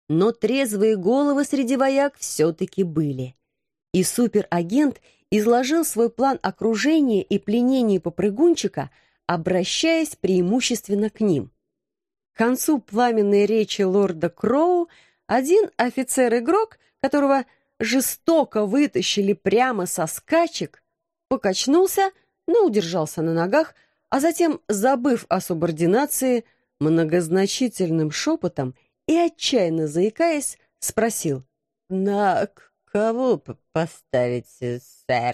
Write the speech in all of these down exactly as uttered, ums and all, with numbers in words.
Но трезвые головы среди вояк все-таки были. И суперагент изложил свой план окружения и пленения попрыгунчика, обращаясь преимущественно к ним. К концу пламенной речи лорда Кроу один офицер-игрок, которого жестоко вытащили прямо со скачек, покачнулся, но удержался на ногах, а затем, забыв о субординации, многозначительным шепотом и отчаянно заикаясь, спросил: «На кого поставить, сэр?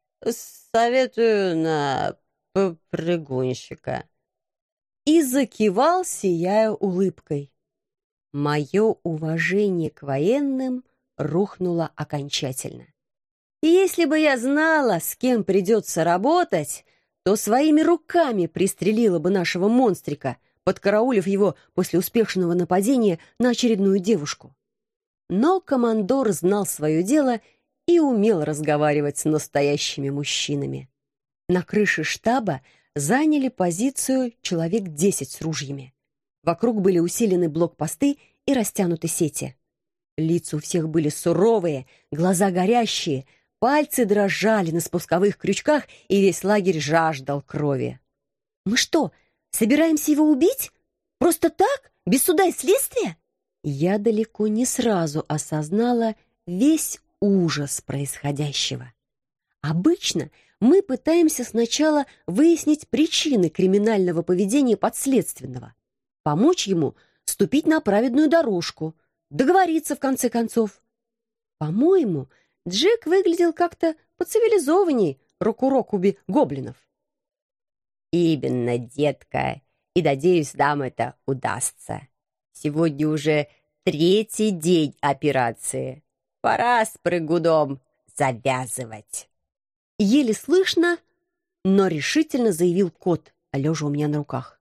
Советую на попрыгунщика». И закивал, сияя улыбкой. Мое уважение к военным рухнуло окончательно. И если бы я знала, с кем придется работать, то своими руками пристрелила бы нашего монстрика, подкараулив его после успешного нападения на очередную девушку. Но командор знал свое дело и умел разговаривать с настоящими мужчинами. На крыше штаба заняли позицию человек десять с ружьями. Вокруг были усилены блокпосты и растянуты сети. Лица у всех были суровые, глаза горящие, пальцы дрожали на спусковых крючках, и весь лагерь жаждал крови. «Мы что, собираемся его убить? Просто так? Без суда и следствия?» Я далеко не сразу осознала весь ужас происходящего. Обычно мы пытаемся сначала выяснить причины криминального поведения подследственного, помочь ему ступить на праведную дорожку, договориться в конце концов. По-моему, Джек выглядел как-то поцивилизованней Рокурокуби гоблинов. «Именно, детка, и, надеюсь, нам это удастся. Сегодня уже третий день операции. Пора с прыгуном завязывать». Еле слышно, но решительно заявил кот, лежа у меня на руках.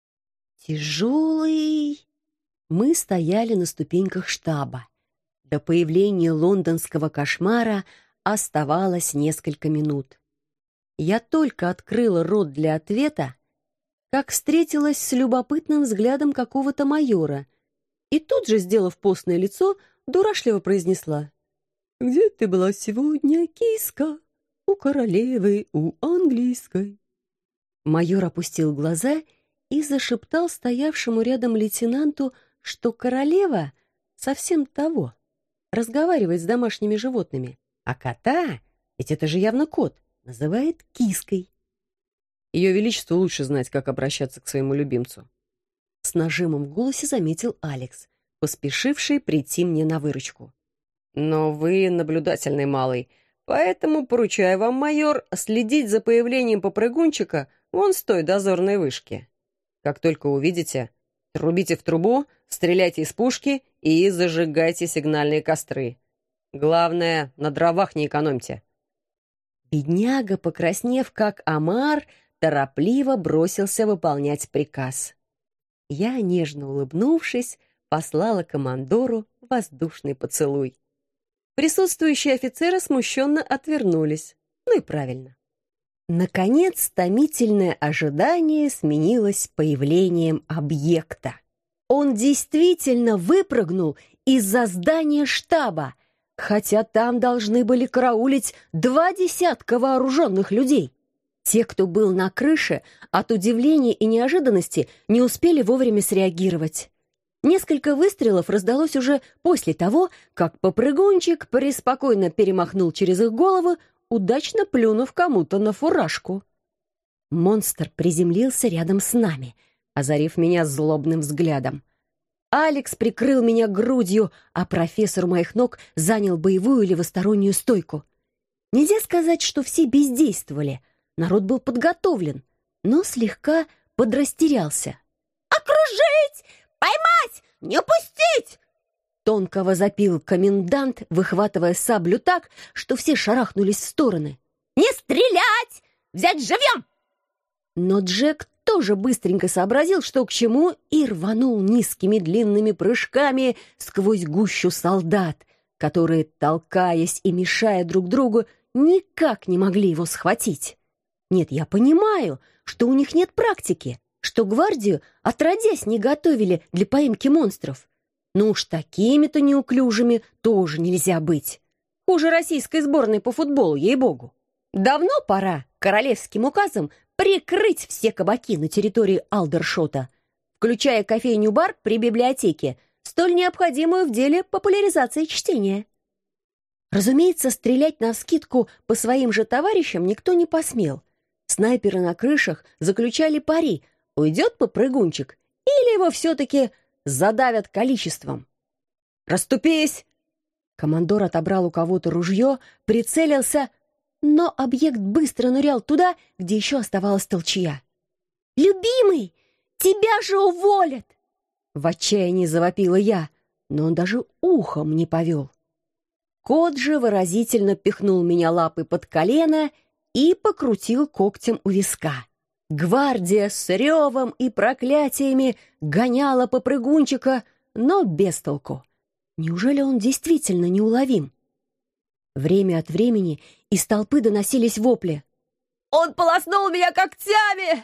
«Тяжелый...» Мы стояли на ступеньках штаба. До появления лондонского кошмара оставалось несколько минут. Я только открыла рот для ответа, как встретилась с любопытным взглядом какого-то майора, и тут же, сделав постное лицо, дурашливо произнесла: «Где ты была сегодня, киска? У королевы, у английской». Майор опустил глаза и зашептал стоявшему рядом лейтенанту, что королева совсем того, разговаривает с домашними животными, а кота, ведь это же явно кот, называет киской. Ее величеству лучше знать, как обращаться к своему любимцу. С нажимом в голосе заметил Алекс, поспешивший прийти мне на выручку. Но вы наблюдательный малый, поэтому поручаю вам, майор, следить за появлением попрыгунчика вон с той дозорной вышки. Как только увидите, трубите в трубу, стреляйте из пушки и зажигайте сигнальные костры. Главное, на дровах не экономьте. Бедняга, покраснев как омар, торопливо бросился выполнять приказ. Я, нежно улыбнувшись, послала командору воздушный поцелуй. Присутствующие офицеры смущенно отвернулись. Ну и правильно. Наконец, томительное ожидание сменилось появлением объекта. Он действительно выпрыгнул из-за здания штаба, хотя там должны были караулить два десятка вооруженных людей. Те, кто был на крыше, от удивления и неожиданности не успели вовремя среагировать. Несколько выстрелов раздалось уже после того, как попрыгунчик преспокойно перемахнул через их головы, удачно плюнув кому-то на фуражку. Монстр приземлился рядом с нами, озарив меня злобным взглядом. Алекс прикрыл меня грудью, а профессор у моих ног занял боевую левостороннюю стойку. Нельзя сказать, что все бездействовали. Народ был подготовлен, но слегка подрастерялся. «Окружить! Поймать! Не упустить!» Тонко возопил комендант, выхватывая саблю так, что все шарахнулись в стороны. «Не стрелять! Взять живьем!» Но Джек тоже быстренько сообразил, что к чему, и рванул низкими длинными прыжками сквозь гущу солдат, которые, толкаясь и мешая друг другу, никак не могли его схватить. Нет, я понимаю, что у них нет практики, что гвардию отродясь не готовили для поимки монстров. Ну уж такими-то неуклюжими тоже нельзя быть. Хуже российской сборной по футболу, ей-богу. Давно пора королевским указом прикрыть все кабаки на территории Алдершота, включая кофейню-бар при библиотеке, столь необходимую в деле популяризации чтения. Разумеется, стрелять навскидку по своим же товарищам никто не посмел. Снайперы на крышах заключали пари, уйдет попрыгунчик или его все-таки задавят количеством. «Расступись!» Командор отобрал у кого-то ружье, прицелился, но объект быстро нырял туда, где еще оставалась толчья. «Любимый, тебя же уволят!» В отчаянии завопила я, но он даже ухом не повел. Кот же выразительно пихнул меня лапой под колено и покрутил когтем у виска. Гвардия с ревом и проклятиями гоняла попрыгунчика, но без толку. Неужели он действительно неуловим? Время от времени из толпы доносились вопли. «Он полоснул меня когтями!»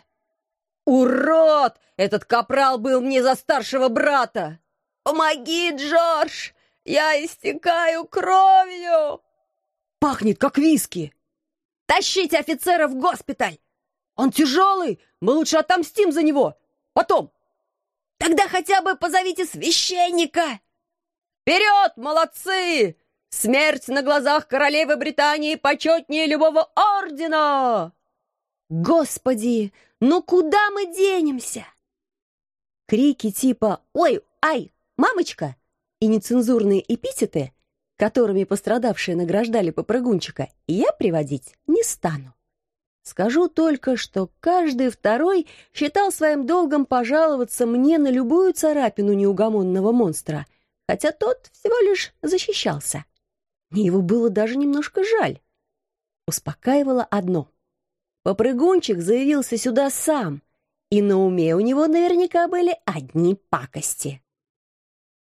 «Урод! Этот капрал был мне за старшего брата!» «Помоги, Джордж! Я истекаю кровью!» «Пахнет, как виски!» «Тащите офицера в госпиталь!» «Он тяжелый! Мы лучше отомстим за него! Потом!» «Тогда хотя бы позовите священника!» «Вперед, молодцы! Смерть на глазах королевы Британии почетнее любого ордена!» «Господи, ну куда мы денемся?» Крики типа «Ой, ай, мамочка!» и нецензурные эпитеты, которыми пострадавшие награждали попрыгунчика, я приводить не стану. Скажу только, что каждый второй считал своим долгом пожаловаться мне на любую царапину неугомонного монстра, хотя тот всего лишь защищался. Мне его было даже немножко жаль. Успокаивало одно. Попрыгунчик заявился сюда сам, и на уме у него наверняка были одни пакости.